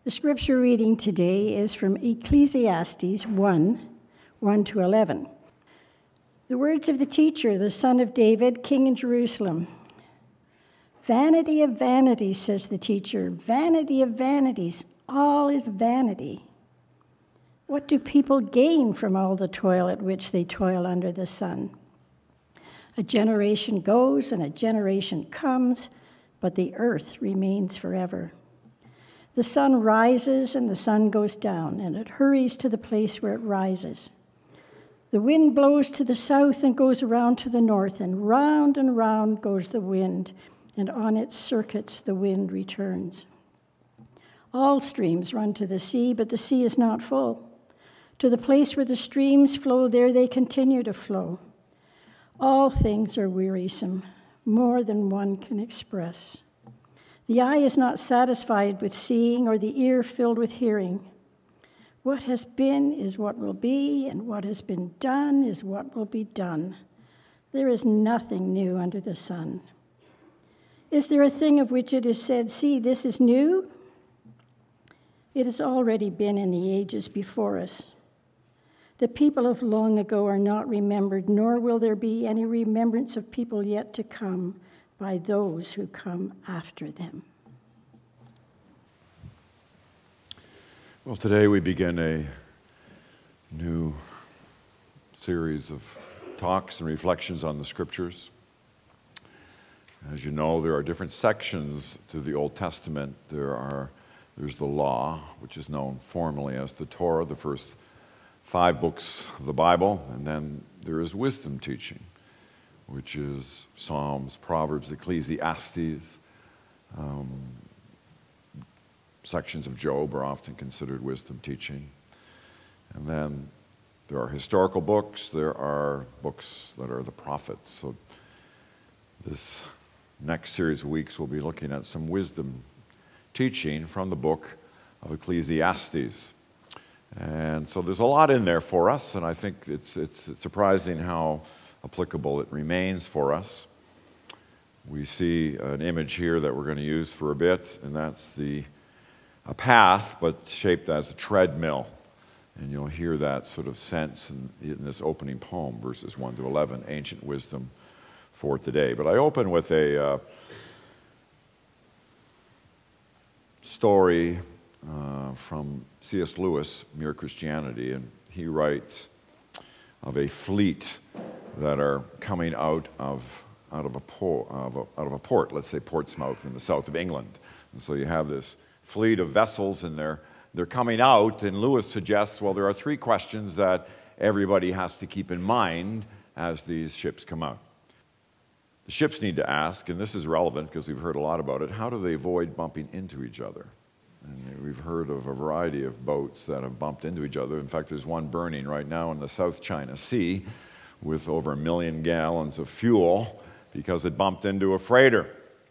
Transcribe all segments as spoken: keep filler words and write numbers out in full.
The scripture reading today is from Ecclesiastes one, one to eleven. The words of the teacher, the son of David, king in Jerusalem. Vanity of vanities, says the teacher, vanity of vanities, all is vanity. What do people gain from all the toil at which they toil under the sun? A generation goes and a generation comes, but the earth remains forever. The sun rises and the sun goes down, and it hurries to the place where it rises. The wind blows to the south and goes around to the north, and round and round goes the wind, and on its circuits the wind returns. All streams run to the sea, but the sea is not full. To the place where the streams flow, there they continue to flow. All things are wearisome, more than one can express. The eye is not satisfied with seeing, or the ear filled with hearing. What has been is what will be, and what has been done is what will be done. There is nothing new under the sun. Is there a thing of which it is said, "See, this is new"? It has already been in the ages before us. The people of long ago are not remembered, nor will there be any remembrance of people yet to come by those who come after them. Well, today we begin a new series of talks and reflections on the Scriptures. As you know, there are different sections to the Old Testament. There are, there's the Law, which is known formally as the Torah, the first five books of the Bible, and then there is wisdom teaching, which is Psalms, Proverbs, Ecclesiastes. Um, sections of Job are often considered wisdom teaching. And then there are historical books. There are books that are the prophets. So this next series of weeks we'll be looking at some wisdom teaching from the book of Ecclesiastes. And so there's a lot in there for us, and I think it's, it's, it's surprising how applicable it remains for us. We see an image here that we're going to use for a bit, and that's the a path, but shaped as a treadmill. And you'll hear that sort of sense in, in this opening poem, verses one to eleven, Ancient Wisdom for today. But I open with a uh, story uh, from C S Lewis, Mere Christianity, and he writes of a fleet that are coming out of out of a, por- of a out of a port, let's say Portsmouth in the south of England. And so you have this fleet of vessels, and they're they're coming out, and Lewis suggests, well, there are three questions that everybody has to keep in mind as these ships come out. The ships need to ask, and this is relevant because we've heard a lot about it, how do they avoid bumping into each other? And we've heard of a variety of boats that have bumped into each other. In fact, there's one burning right now in the South China Sea with over a million gallons of fuel because it bumped into a freighter.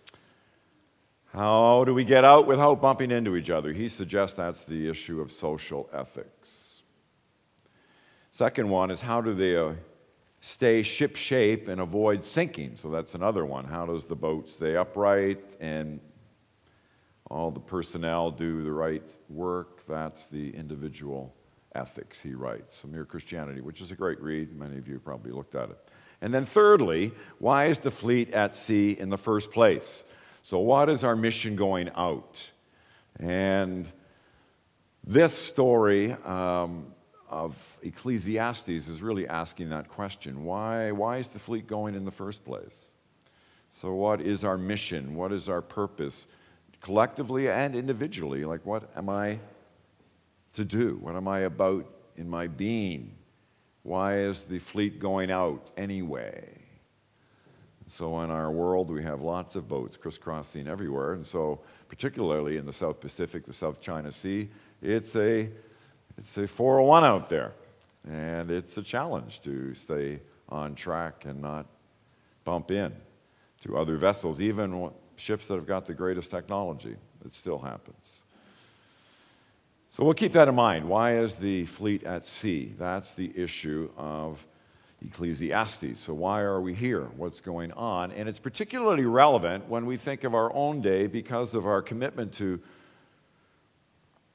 How do we get out without bumping into each other? He suggests that's the issue of social ethics. Second one is how do they uh, stay ship-shape and avoid sinking? So that's another one. How does the boat stay upright and all the personnel do the right work? That's the individual ethics, he writes. So Mere Christianity, which is a great read. Many of you probably looked at it. And then thirdly, why is the fleet at sea in the first place? So what is our mission going out? And this story um, of Ecclesiastes is really asking that question. Why, why is the fleet going in the first place? So what is our mission? What is our purpose? Collectively and individually, like what am I to do? What am I about in my being? Why is the fleet going out anyway? So in our world, we have lots of boats crisscrossing everywhere, and so particularly in the South Pacific, the South China Sea, it's a it's a four oh one out there, and it's a challenge to stay on track and not bump in to other vessels, even ships that have got the greatest technology. It still happens. So we'll keep that in mind. Why is the fleet at sea? That's the issue of Ecclesiastes. So why are we here? What's going on? And it's particularly relevant when we think of our own day because of our commitment to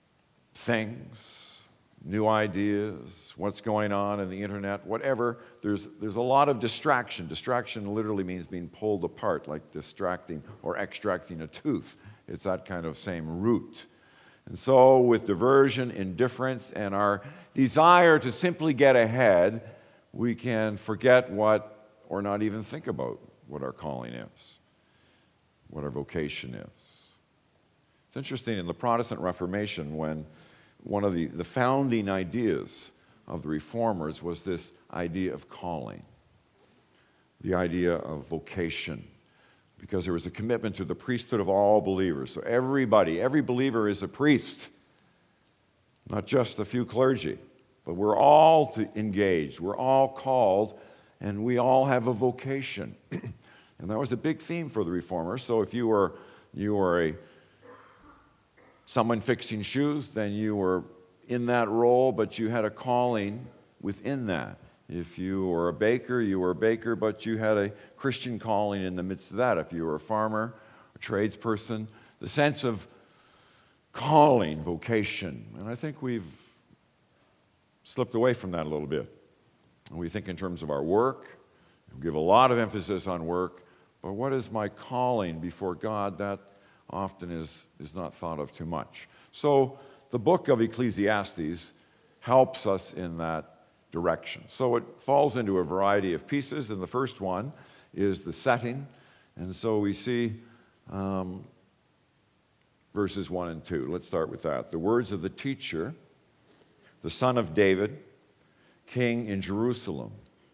things, new ideas, what's going on in the internet, whatever. There's, there's a lot of distraction. Distraction literally means being pulled apart, like distracting or extracting a tooth. It's that kind of same root. And so with diversion, indifference, and our desire to simply get ahead, we can forget what, or not even think about what our calling is, what our vocation is. It's interesting, in the Protestant Reformation, when one of the, the founding ideas of the Reformers was this idea of calling, the idea of vocation, because there was a commitment to the priesthood of all believers. So everybody, every believer is a priest, not just a few clergy, but we're all to engaged, we're all called, and we all have a vocation. And that was a big theme for the Reformers. So if you were, you were a someone fixing shoes, then you were in that role, but you had a calling within that. If you were a baker, you were a baker, but you had a Christian calling in the midst of that. If you were a farmer, a tradesperson, the sense of calling, vocation. And I think we've slipped away from that a little bit. And we think in terms of our work. We give a lot of emphasis on work, but what is my calling before God? That often is, is not thought of too much. So the book of Ecclesiastes helps us in that direction. So it falls into a variety of pieces, and the first one is the setting. And so we see um, verses one and two. Let's start with that. The words of the teacher, the son of David, king in Jerusalem.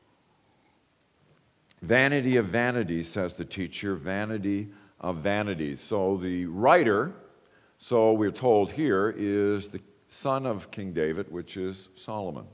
Vanity of vanities, says the teacher, vanity of vanities. So the writer, so we're told here, is the son of King David, which is Solomon.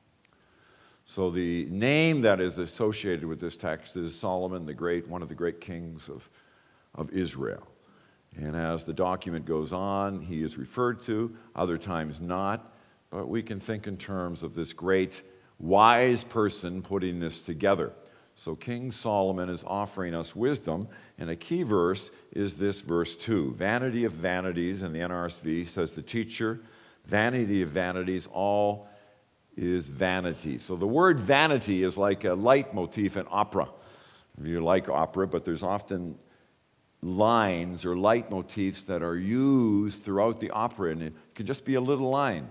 So the name that is associated with this text is Solomon the Great, one of the great kings of, of Israel. And as the document goes on, he is referred to, other times not, but we can think in terms of this great, wise person putting this together. So King Solomon is offering us wisdom, and a key verse is this verse two. Vanity of vanities, in the N R S V, says the teacher, vanity of vanities, all is vanity. So the word vanity is like a leitmotif in opera. If you like opera, but there's often lines or leitmotifs that are used throughout the opera, and it can just be a little line.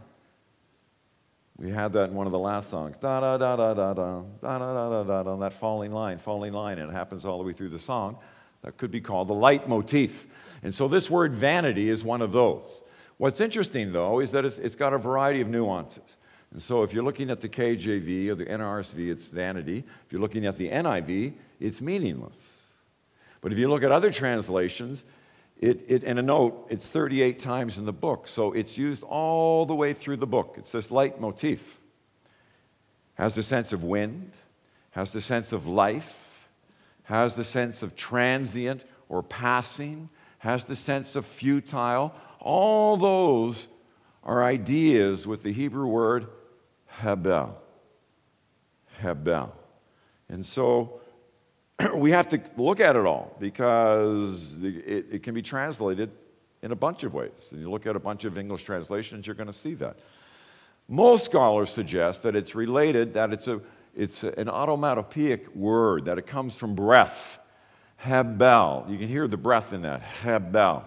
We had that in one of the last songs. Da da da da da da da da da da da. That falling line, falling line, and it happens all the way through the song. That could be called the leitmotif. And so this word vanity is one of those. What's interesting, though, is that it's, it's got a variety of nuances. And so if you're looking at the K J V or the N R S V, it's vanity. If you're looking at the N I V, it's meaningless. But if you look at other translations, It, it, and a note, it's thirty-eight times in the book, so it's used all the way through the book. It's this leitmotif. Has the sense of wind, has the sense of life, has the sense of transient or passing, has the sense of futile. All those are ideas with the Hebrew word hebel. Hebel. And so we have to look at it all, because it, it can be translated in a bunch of ways. And you look at a bunch of English translations, you're going to see that. Most scholars suggest that it's related, that it's, a, it's an automatopoeic word, that it comes from breath. Hebel. You can hear the breath in that. Hebel.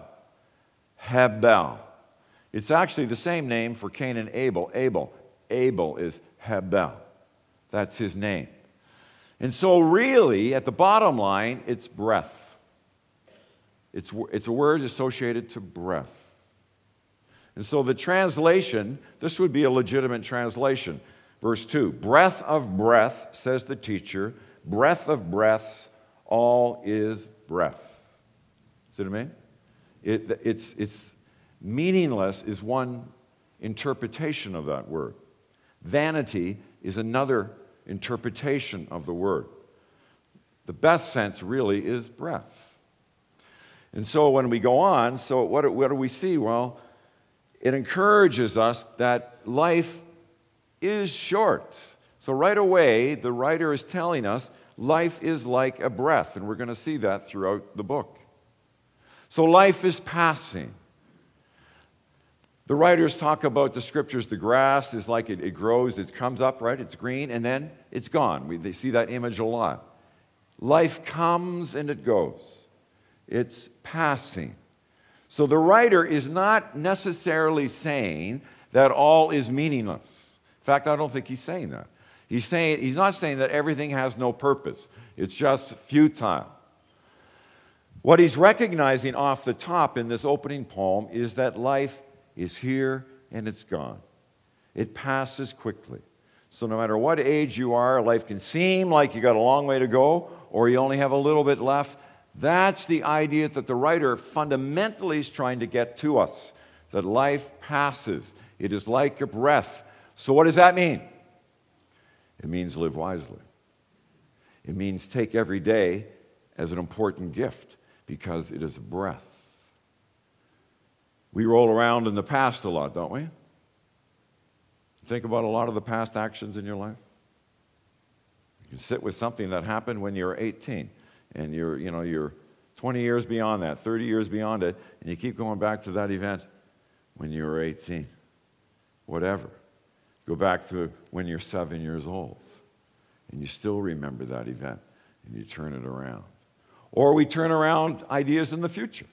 Hebel. It's actually the same name for Cain and Abel. Abel. Abel is Hebel. That's his name. And so really, at the bottom line, it's breath. It's, it's a word associated to breath. And so the translation, this would be a legitimate translation. Verse two, breath of breath, says the teacher, breath of breaths, all is breath. See what I mean? It, it's, it's meaningless is one interpretation of that word. Vanity is another interpretation of the word. The best sense really is breath. And so when we go on, so what, what do we see? Well, it encourages us that life is short. So right away, the writer is telling us life is like a breath, and we're going to see that throughout the book. So life is passing. The writers talk about the scriptures. The grass is like it, it grows, it comes up, right? It's green, and then it's gone. We, they see that image a lot. Life comes and it goes. It's passing. So the writer is not necessarily saying that all is meaningless. In fact, I don't think he's saying that. He's saying he's not saying that everything has no purpose. It's just futile. What he's recognizing off the top in this opening poem is that life is here and it's gone. It passes quickly. So no matter what age you are, life can seem like you got a long way to go or you only have a little bit left. That's the idea that the writer fundamentally is trying to get to us, that life passes. It is like a breath. So what does that mean? It means live wisely. It means take every day as an important gift because it is a breath. We roll around in the past a lot, don't we? Think about a lot of the past actions in your life. You can sit with something that happened when you were eighteen, and you're, you know, you're twenty years beyond that, thirty years beyond it, and you keep going back to that event when you were eighteen. Whatever. Go back to when you're seven years old, and you still remember that event, and you turn it around. Or we turn around ideas in the future.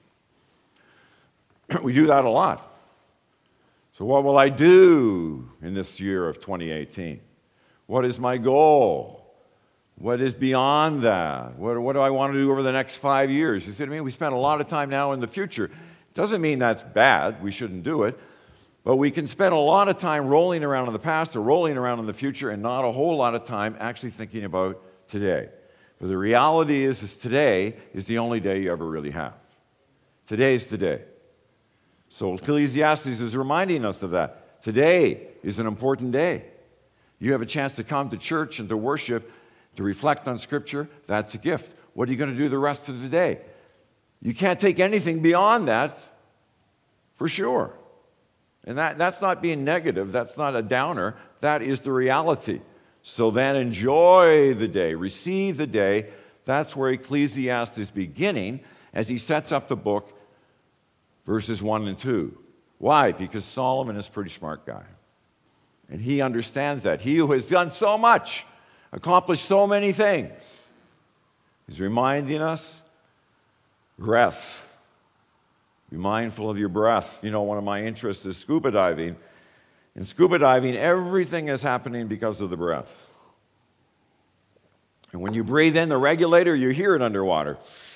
We do that a lot. So what will I do in this year of twenty eighteen? What is my goal? What is beyond that? What, what do I want to do over the next five years? You see what I mean? We spend a lot of time now in the future. Doesn't mean that's bad. We shouldn't do it. But we can spend a lot of time rolling around in the past or rolling around in the future and not a whole lot of time actually thinking about today. But the reality is, is today is the only day you ever really have. Today's the day. So Ecclesiastes is reminding us of that. Today is an important day. You have a chance to come to church and to worship, to reflect on Scripture. That's a gift. What are you going to do the rest of the day? You can't take anything beyond that, for sure. And that, that's not being negative. That's not a downer. That is the reality. So then enjoy the day. Receive the day. That's where Ecclesiastes is beginning as he sets up the book, verses one and two. Why? Because Solomon is a pretty smart guy. And he understands that. He who has done so much, accomplished so many things, is reminding us, breath. Be mindful of your breath. You know, one of my interests is scuba diving. In scuba diving, everything is happening because of the breath. And when you breathe in the regulator, you hear it underwater.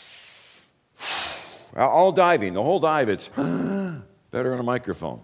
All diving, the whole dive, it's better than a microphone.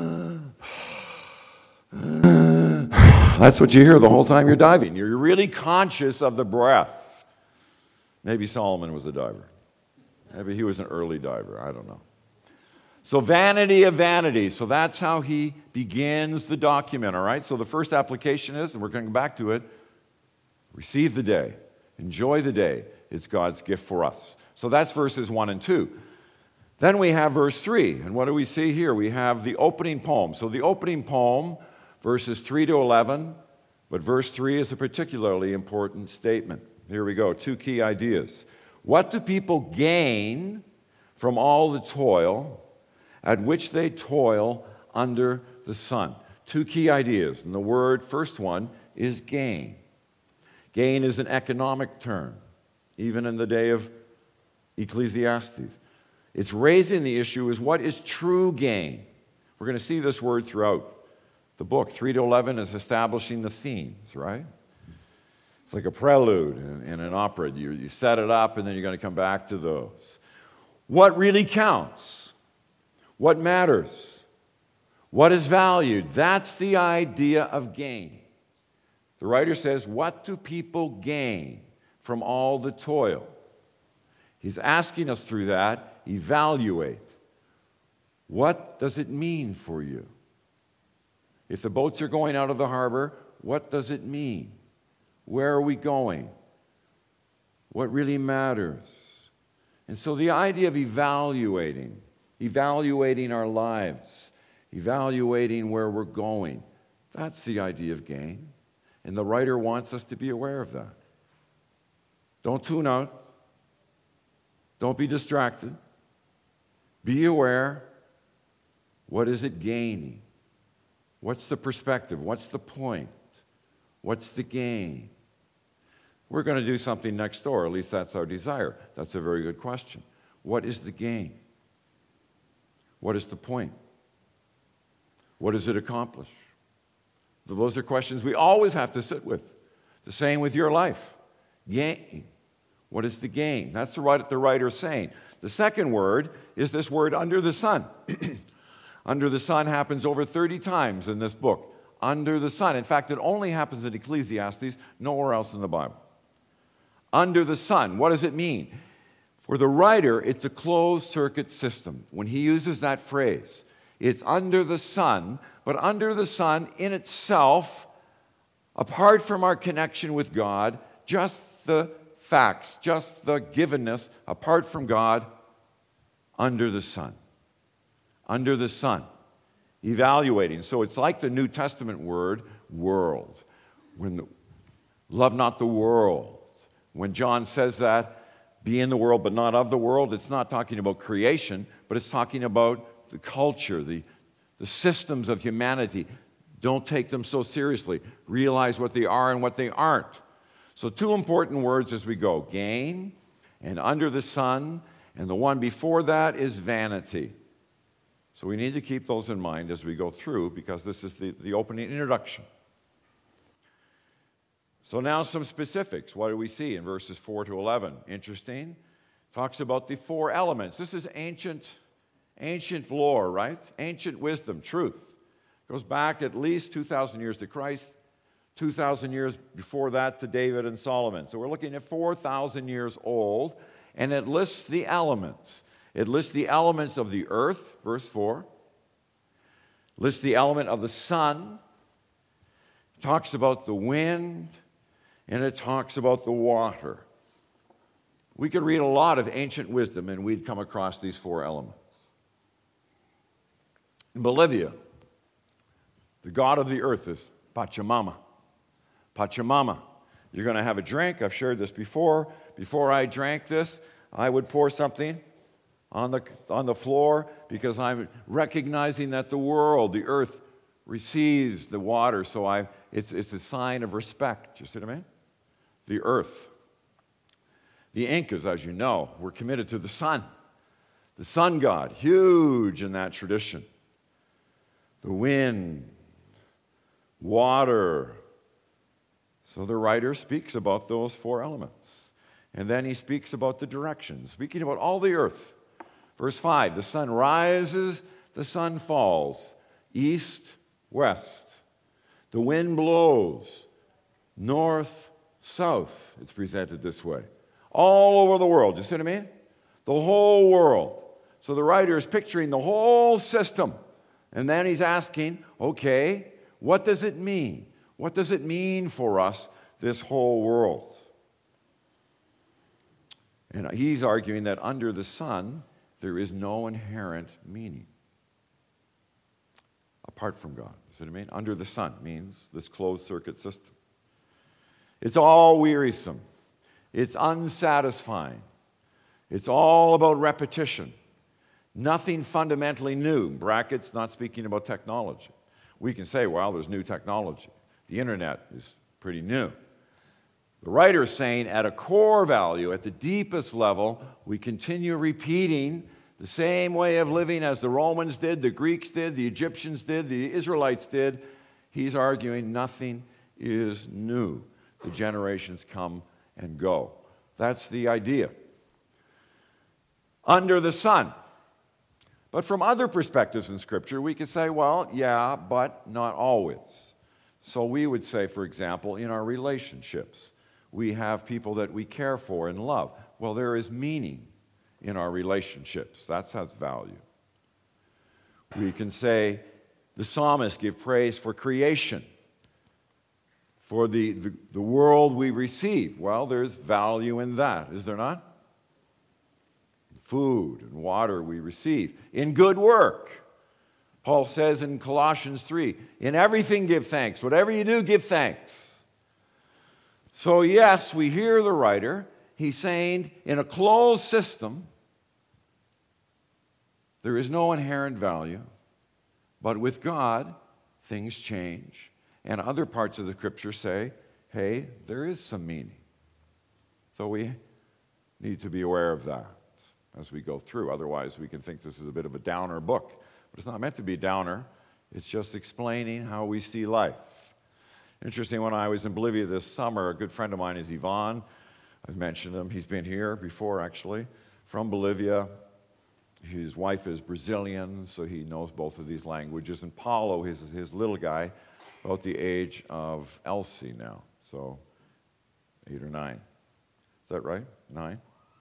That's what you hear the whole time you're diving. You're really conscious of the breath. Maybe Solomon was a diver. Maybe he was an early diver. I don't know. So vanity of vanity. So that's how he begins the document, all right? So the first application is, and we're going back to it, receive the day. Enjoy the day. It's God's gift for us. So that's verses one and two. Then we have verse three. And what do we see here? We have the opening poem. So the opening poem, verses three to eleven, but verse three is a particularly important statement. Here we go, two key ideas. What do people gain from all the toil at which they toil under the sun? Two key ideas. And the word, first one, is gain. Gain is an economic term, even in the day of Ecclesiastes. It's raising the issue is what is true gain? We're going to see this word throughout the book. three to eleven is establishing the themes, right? It's like a prelude in, in an opera. You, you set it up, and then you're going to come back to those. What really counts? What matters? What is valued? That's the idea of gain. The writer says, what do people gain from all the toil? He's asking us through that, evaluate. What does it mean for you? If the boats are going out of the harbor, what does it mean? Where are we going? What really matters? And so the idea of evaluating, evaluating our lives, evaluating where we're going, that's the idea of gain. And the writer wants us to be aware of that. Don't tune out. Don't be distracted. Be aware. What is it gaining? What's the perspective? What's the point? What's the gain? We're going to do something next door, at least that's our desire. That's a very good question. What is the gain? What is the point? What does it accomplish? Those are questions we always have to sit with. The same with your life. Gain. What is the gain? That's what the writer is saying. The second word is this word under the sun. Under the sun happens over thirty times in this book. Under the sun. In fact, it only happens in Ecclesiastes, nowhere else in the Bible. Under the sun. What does it mean? For the writer, it's a closed-circuit system. When he uses that phrase, it's under the sun, but under the sun in itself, apart from our connection with God, just the facts, just the givenness, apart from God, under the sun. Under the sun. Evaluating. So it's like the New Testament word, world. When the, love not the world. When John says that, be in the world but not of the world, it's not talking about creation, but it's talking about the culture, the, the systems of humanity. Don't take them so seriously. Realize what they are and what they aren't. So two important words as we go. Gain and under the sun, and the one before that is vanity. So we need to keep those in mind as we go through, because this is the, the opening introduction. So now some specifics. What do we see in verses four to eleven? Interesting. Talks about the four elements. This is ancient, ancient lore, right? Ancient wisdom, truth. Goes back at least two thousand years to Christ, two thousand years before that to David and Solomon. So we're looking at four thousand years old, and it lists the elements. It lists the elements of the earth, verse four. Lists the element of the sun. Talks about the wind. And it talks about the water. We could read a lot of ancient wisdom and we'd come across these four elements. In Bolivia, the god of the earth is Pachamama. Pachamama. You're going to have a drink. I've shared this before. Before I drank this, I would pour something on the, on the floor because I'm recognizing that the world, the earth, receives the water. So I, it's, it's a sign of respect. You see what I mean? The earth. The Incas, as you know, were committed to the sun. The sun god, huge in that tradition. The wind, water. So the writer speaks about those four elements. And then he speaks about the directions, speaking about all the earth. Verse five, the sun rises, the sun falls, east, west. The wind blows, north, south. It's presented this way. All over the world. You see what I mean? The whole world. So the writer is picturing the whole system. And then he's asking, okay, what does it mean? What does it mean for us, this whole world? And he's arguing that under the sun, there is no inherent meaning apart from God. See what I mean? Under the sun means this closed circuit system. It's all wearisome. It's unsatisfying. It's all about repetition. Nothing fundamentally new. Brackets, not speaking about technology. We can say, well, there's new technology. The internet is pretty new. The writer is saying at a core value, at the deepest level, we continue repeating the same way of living as the Romans did, the Greeks did, the Egyptians did, the Israelites did. He's arguing nothing is new. The generations come and go. That's the idea. Under the sun. But from other perspectives in Scripture, we could say, well, yeah, but not always. So we would say, for example, in our relationships, we have people that we care for and love. Well, there is meaning in our relationships. That has value. We can say the psalmists give praise for creation, for the, the, the world we receive. Well, there's value in that, is there not? Food and water we receive. In good work. Paul says in Colossians three, in everything give thanks. Whatever you do, give thanks. So yes, we hear the writer. He's saying in a closed system, there is no inherent value. But with God, things change. And other parts of the Scripture say, hey, there is some meaning. So we need to be aware of that as we go through. Otherwise, we can think this is a bit of a downer book. But it's not meant to be downer. It's just explaining how we see life. Interesting, when I was in Bolivia this summer, a good friend of mine is Ivan. I've mentioned him. He's been here before, actually, from Bolivia. His wife is Brazilian, so he knows both of these languages. And Paulo, his, his little guy, about the age of Elsie now, so eight or nine. Is that right? Nine?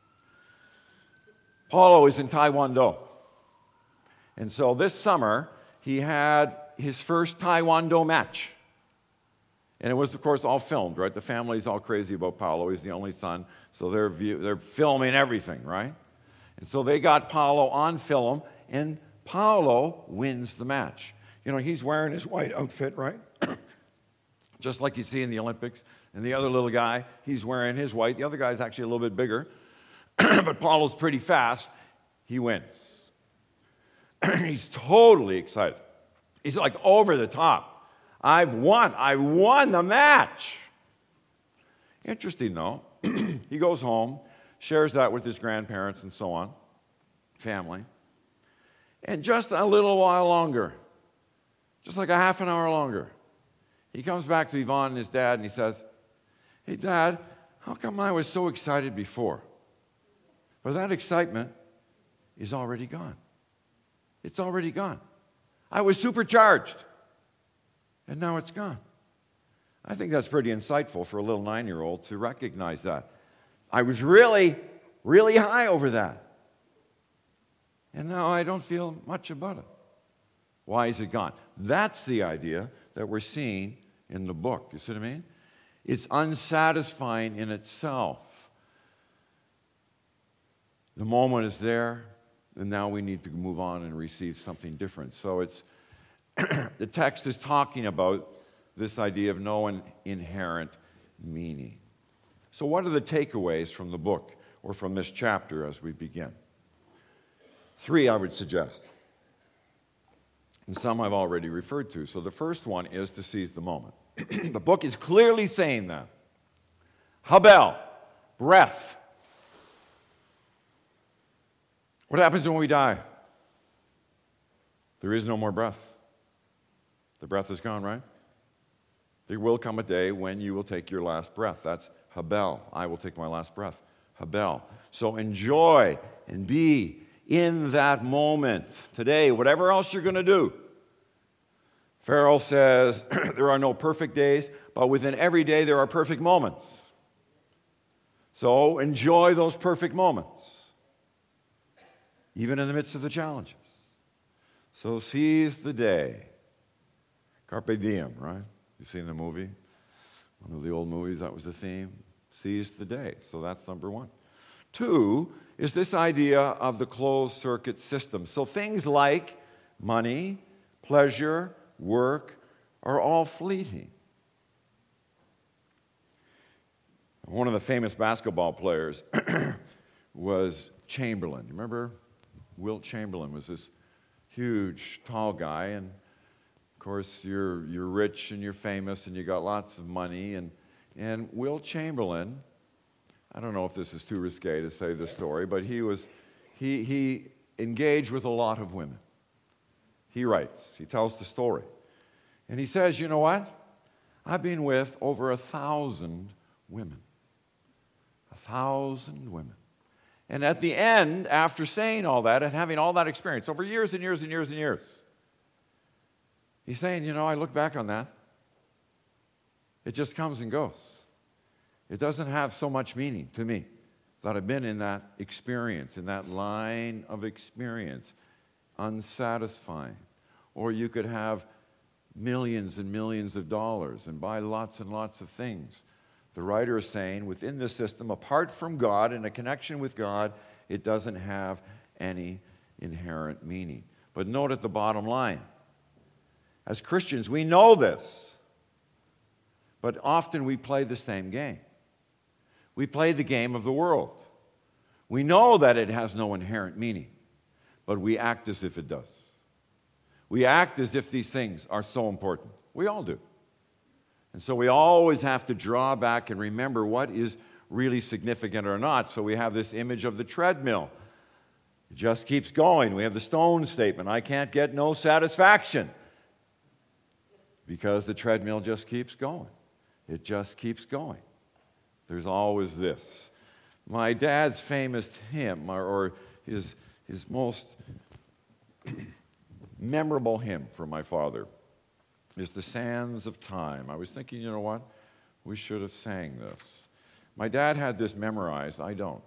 Paulo is in Taekwondo. And so this summer, he had his first Taekwondo match. And it was, of course, all filmed, right? The family's all crazy about Paulo. He's the only son, so they're, view, they're filming everything, right? And so they got Paulo on film, and Paulo wins the match. You know, he's wearing his white outfit, right? Just like you see in the Olympics. And the other little guy, he's wearing his white. The other guy's actually a little bit bigger. But Paulo's pretty fast. He wins. He's totally excited. He's like over the top. I've won. I won the match. Interesting, though. He goes home, shares that with his grandparents and so on, family. And just a little while longer, just like a half an hour longer, he comes back to Yvonne and his dad and he says, hey, Dad, how come I was so excited before? But that excitement is already gone. It's already gone. I was supercharged, and now it's gone. I think that's pretty insightful for a little nine-year-old to recognize that. I was really, really high over that. And now I don't feel much about it. Why is it gone? That's the idea that we're seeing in the book. You see what I mean? It's unsatisfying in itself. The moment is there, and now we need to move on and receive something different. So it's the text is talking about this idea of no inherent meaning. So what are the takeaways from the book or from this chapter as we begin? Three, I would suggest. And some I've already referred to. So the first one is to seize the moment. The book is clearly saying that. Habel, breath. What happens when we die? There is no more breath. The breath is gone, right? There will come a day when you will take your last breath. That's Habel. I will take my last breath. Habel. So enjoy and be in that moment today, whatever else you're going to do. Farrell says, there are no perfect days, but within every day there are perfect moments. So enjoy those perfect moments, even in the midst of the challenges. So seize the day. Carpe diem, right? You've seen the movie? One of the old movies, that was the theme. Seize the day. So that's number one. Two is this idea of the closed circuit system. So things like money, pleasure, work are all fleeting. One of the famous basketball players was Chamberlain. You remember? Wilt Chamberlain was this huge, tall guy, and of course you're you're rich and you're famous and you got lots of money, and and Wilt Chamberlain, I don't know if this is too risque to say the story, but he was he he engaged with a lot of women. He writes, he tells the story. And he says, you know what? I've been with over a thousand women. A thousand women. And at the end, after saying all that and having all that experience over years and years and years and years, he's saying, you know, I look back on that. It just comes and goes. It doesn't have so much meaning to me that I've been in that experience, in that line of experience, unsatisfying. Or you could have millions and millions of dollars and buy lots and lots of things. The writer is saying, within this system, apart from God and a connection with God, it doesn't have any inherent meaning. But note at the bottom line, as Christians, we know this, but often we play the same game. We play the game of the world. We know that it has no inherent meaning, but we act as if it does. We act as if these things are so important. We all do. And so we always have to draw back and remember what is really significant or not. So we have this image of the treadmill. It just keeps going. We have the stone statement, I can't get no satisfaction. Because the treadmill just keeps going. It just keeps going. There's always this. My dad's famous hymn, or, or his, his most memorable hymn for my father, is The Sands of Time. I was thinking, you know what? We should have sang this. My dad had this memorized. I don't.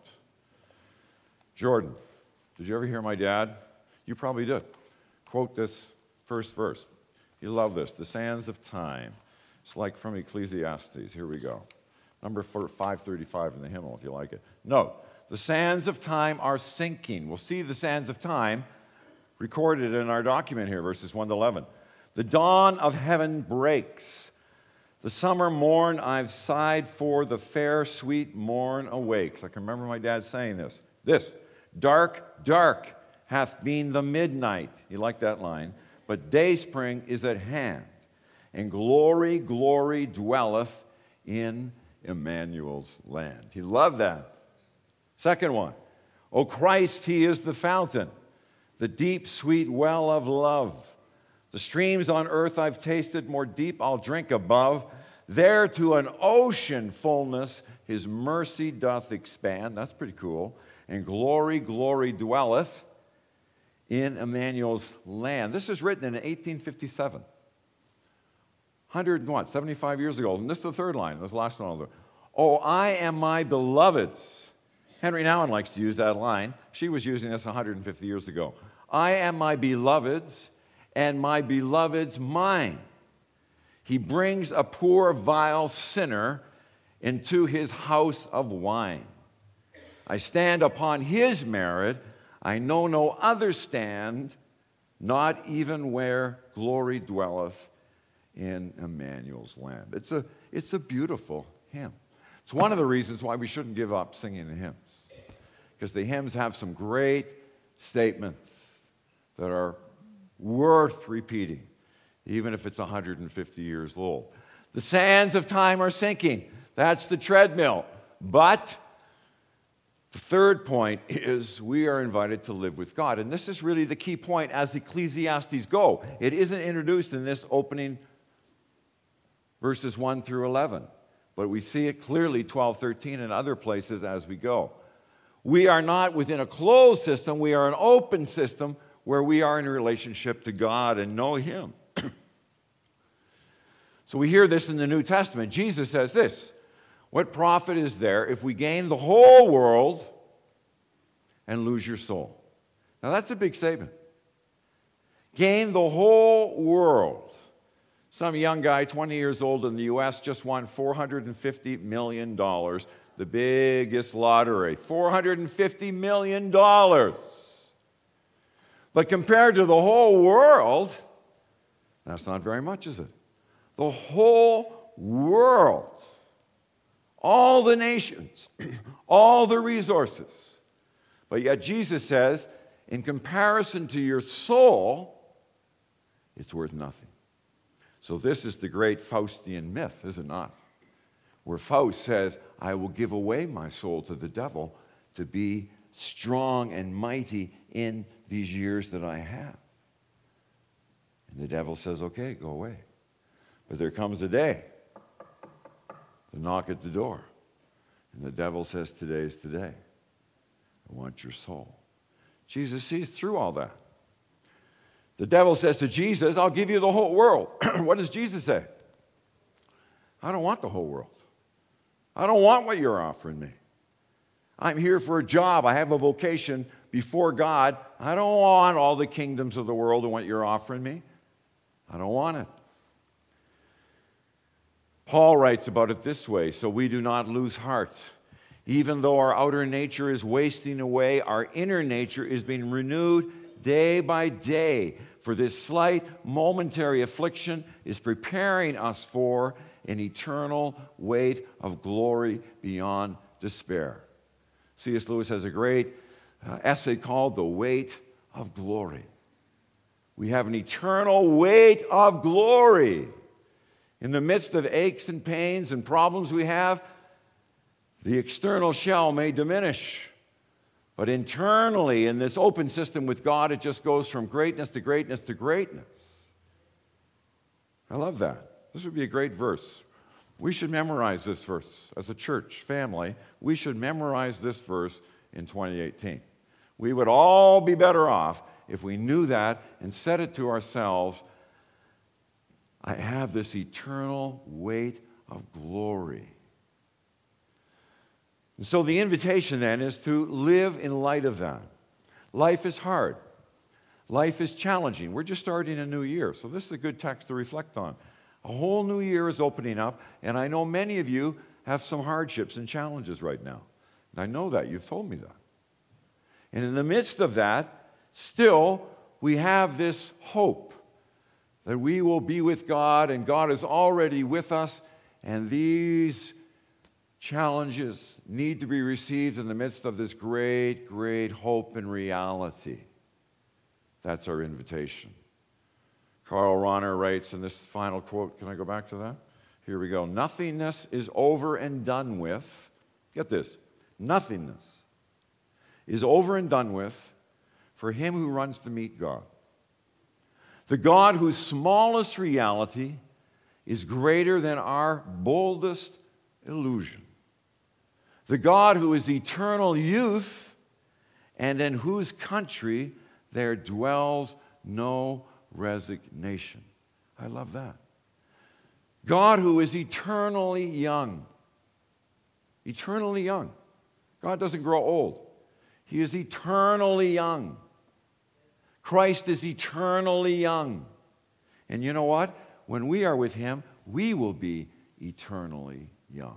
Jordan, did you ever hear my dad? You probably did. Quote this first verse. You love this. The sands of time. It's like from Ecclesiastes. Here we go. Number five thirty-five in the hymnal, if you like it. Note, the sands of time are sinking. We'll see the sands of time recorded in our document here, verses one to eleven. The dawn of heaven breaks. The summer morn I've sighed for, the fair, sweet morn awakes. I can remember my dad saying this. This, dark, dark hath been the midnight. You like that line? But dayspring is at hand, and glory, glory dwelleth in Emmanuel's land. You love that. Second one, O Christ, he is the fountain, the deep, sweet well of love. The streams on earth I've tasted, more deep I'll drink above. There to an ocean fullness his mercy doth expand. That's pretty cool. And glory, glory dwelleth in Emmanuel's land. This is written in eighteen fifty-seven. one hundred what, seventy-five years ago. And this is the third line. This is the last one I'll do. Oh, I am my beloved's. Henry Nouwen likes to use that line. She was using this one hundred fifty years ago. I am my beloved's, and my beloved's mine. He brings a poor, vile sinner into his house of wine. I stand upon his merit. I know no other stand, not even where glory dwelleth in Emmanuel's land. It's a, it's a beautiful hymn. It's one of the reasons why we shouldn't give up singing the hymns, because the hymns have some great statements that are worth repeating, even if it's one hundred fifty years old. The sands of time are sinking. That's the treadmill. But the third point is we are invited to live with God. And this is really the key point as Ecclesiastes go. It isn't introduced in this opening verses one through eleven. But we see it clearly, twelve, thirteen, and other places as we go. We are not within a closed system. We are an open system where we are in a relationship to God and know Him. So we hear this in the New Testament. Jesus says this, what profit is there if we gain the whole world and lose your soul? Now that's a big statement. Gain the whole world. Some young guy, twenty years old in the U S, just won four hundred fifty million dollars, the biggest lottery. four hundred fifty million dollars. But compared to the whole world, that's not very much, is it? The whole world, all the nations, all the resources. But yet Jesus says, in comparison to your soul, it's worth nothing. So this is the great Faustian myth, is it not? Where Faust says, I will give away my soul to the devil to be strong and mighty in these years that I have. And the devil says, okay, go away. But there comes a day, the knock at the door, and the devil says, today is today. I want your soul. Jesus sees through all that. The devil says to Jesus, I'll give you the whole world. What does Jesus say? I don't want the whole world. I don't want what you're offering me. I'm here for a job. I have a vocation before God. I don't want all the kingdoms of the world and what you're offering me. I don't want it. Paul writes about it this way, so we do not lose heart. Even though our outer nature is wasting away, our inner nature is being renewed day by day. For this slight momentary affliction is preparing us for an eternal weight of glory beyond despair. C S Lewis has a great uh, essay called The Weight of Glory. We have an eternal weight of glory. In the midst of aches and pains and problems we have, the external shell may diminish. But internally, in this open system with God, it just goes from greatness to greatness to greatness. I love that. This would be a great verse. We should memorize this verse as a church family. We should memorize this verse in twenty eighteen. We would all be better off if we knew that and said it to ourselves. I have this eternal weight of glory. And so the invitation then is to live in light of that. Life is hard. Life is challenging. We're just starting a new year, so this is a good text to reflect on. A whole new year is opening up, and I know many of you have some hardships and challenges right now. And I know that. You've told me that. And in the midst of that, still, we have this hope that we will be with God, and God is already with us, and these challenges need to be received in the midst of this great, great hope and reality. That's our invitation. Karl Rahner writes in this final quote, can I go back to that? Here we go. Nothingness is over and done with. Get this. Nothingness is over and done with for him who runs to meet God. The God whose smallest reality is greater than our boldest illusion. The God who is eternal youth and in whose country there dwells no resignation. I love that. God who is eternally young. Eternally young. God doesn't grow old. He is eternally young. Christ is eternally young. And you know what? When we are with him, we will be eternally young.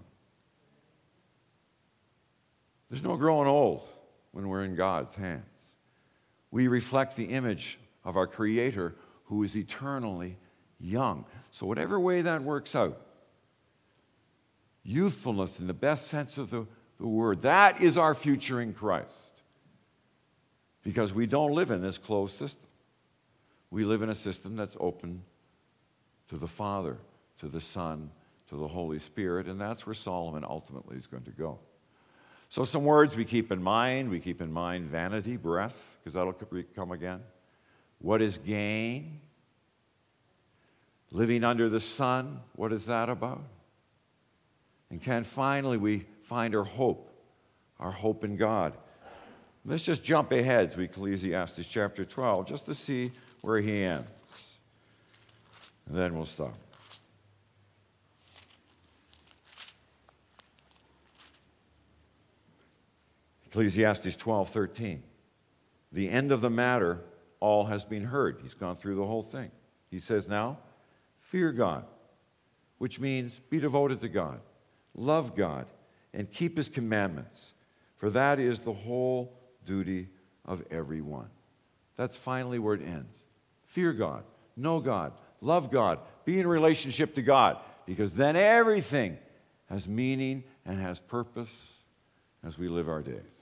There's no growing old when we're in God's hands. We reflect the image of our Creator who is eternally young. So whatever way that works out, youthfulness in the best sense of the, the word, that is our future in Christ. Because we don't live in this closed system. We live in a system that's open to the Father, to the Son, to the Holy Spirit, and that's where Solomon ultimately is going to go. So some words we keep in mind. We keep in mind vanity, breath, because that'll come again. What is gain? Living under the sun, what is that about? And can finally we find our hope, our hope in God. Let's just jump ahead to Ecclesiastes chapter twelve, just to see where he ends. And then we'll stop. Ecclesiastes twelve thirteen. The end of the matter, all has been heard. He's gone through the whole thing. He says now, fear God, which means be devoted to God, love God, and keep his commandments, for that is the whole duty of everyone. That's finally where it ends. Fear God, know God, love God, be in relationship to God, because then everything has meaning and has purpose as we live our days.